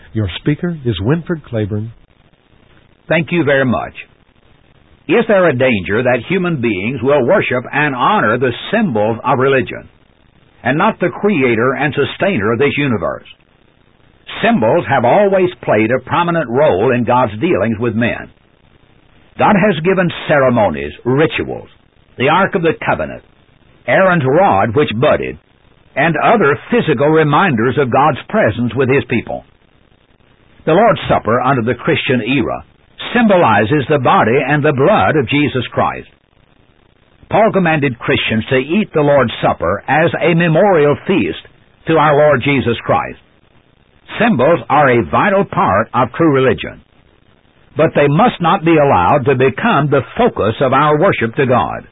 Your speaker is Winford Claiborne. Thank you very much. Is there a danger that human beings will worship and honor the symbols of religion, and not the creator and sustainer of this universe? Symbols have always played a prominent role in God's dealings with men. God has given ceremonies, rituals, the Ark of the Covenant, Aaron's rod which budded, and other physical reminders of God's presence with His people. The Lord's Supper under the Christian era symbolizes the body and the blood of Jesus Christ. Paul commanded Christians to eat the Lord's Supper as a memorial feast to our Lord Jesus Christ. Symbols are a vital part of true religion, but they must not be allowed to become the focus of our worship to God.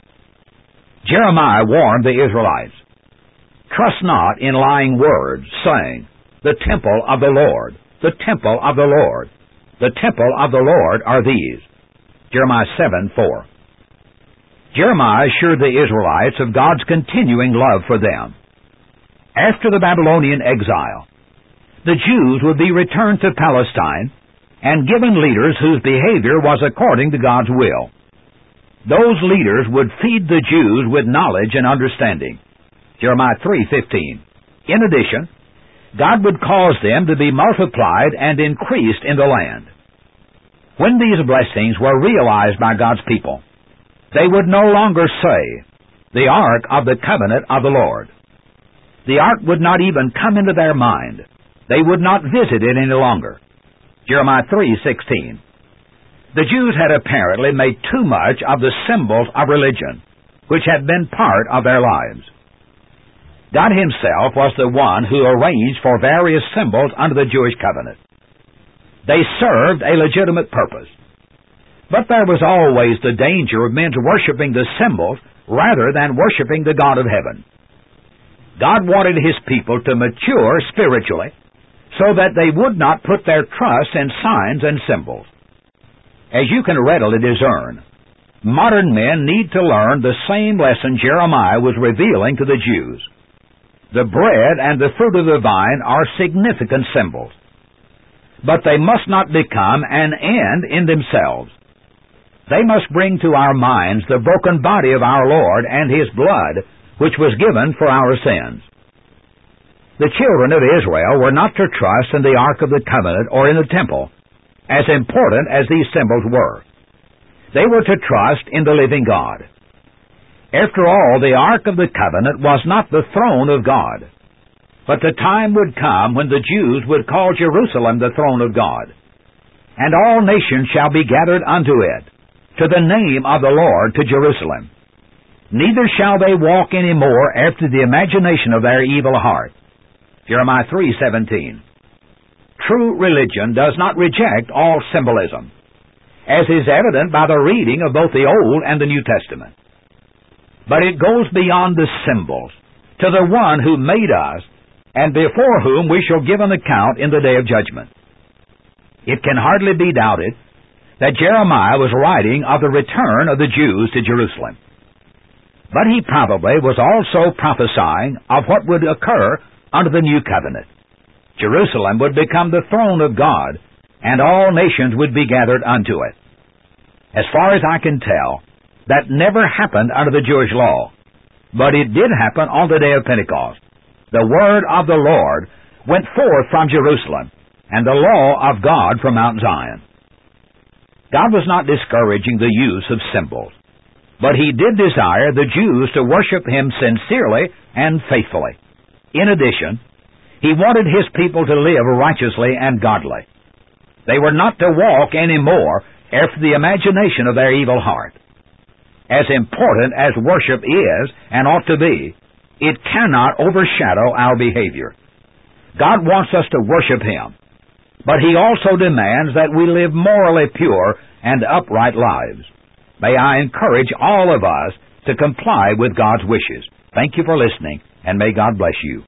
Jeremiah warned the Israelites, "Trust not in lying words, saying, 'The temple of the Lord, the temple of the Lord, the temple of the Lord are these.'" Jeremiah 7:4. Jeremiah assured the Israelites of God's continuing love for them. After the Babylonian exile, the Jews would be returned to Palestine and given leaders whose behavior was according to God's will. Those leaders would feed the Jews with knowledge and understanding. Jeremiah 3:15. In addition, God would cause them to be multiplied and increased in the land. When these blessings were realized by God's people, they would no longer say, "The Ark of the Covenant of the Lord." The Ark would not even come into their mind. They would not visit it any longer. Jeremiah 3:16. The Jews had apparently made too much of the symbols of religion, which had been part of their lives. God Himself was the one who arranged for various symbols under the Jewish covenant. They served a legitimate purpose. But there was always the danger of men worshiping the symbols rather than worshiping the God of heaven. God wanted His people to mature spiritually so that they would not put their trust in signs and symbols. As you can readily discern, modern men need to learn the same lesson Jeremiah was revealing to the Jews. The bread and the fruit of the vine are significant symbols, but they must not become an end in themselves. They must bring to our minds the broken body of our Lord and His blood, which was given for our sins. The children of Israel were not to trust in the Ark of the Covenant or in the temple, as important as these symbols were. They were to trust in the living God. After all, the Ark of the Covenant was not the throne of God, but the time would come when the Jews would call Jerusalem the throne of God, and all nations shall be gathered unto it, to the name of the Lord, to Jerusalem. Neither shall they walk any more after the imagination of their evil heart. Jeremiah 3:17. True religion does not reject all symbolism, as is evident by the reading of both the Old and the New Testament. But it goes beyond the symbols, to the One who made us, and before whom we shall give an account in the day of judgment. It can hardly be doubted that Jeremiah was writing of the return of the Jews to Jerusalem. But he probably was also prophesying of what would occur under the new covenant. Jerusalem would become the throne of God, and all nations would be gathered unto it. As far as I can tell, that never happened under the Jewish law, but it did happen on the day of Pentecost. The word of the Lord went forth from Jerusalem, and the law of God from Mount Zion. God was not discouraging the use of symbols, but He did desire the Jews to worship Him sincerely and faithfully. In addition, He wanted His people to live righteously and godly. They were not to walk any more after the imagination of their evil heart. As important as worship is and ought to be, it cannot overshadow our behavior. God wants us to worship Him, but He also demands that we live morally pure and upright lives. May I encourage all of us to comply with God's wishes. Thank you for listening, and may God bless you.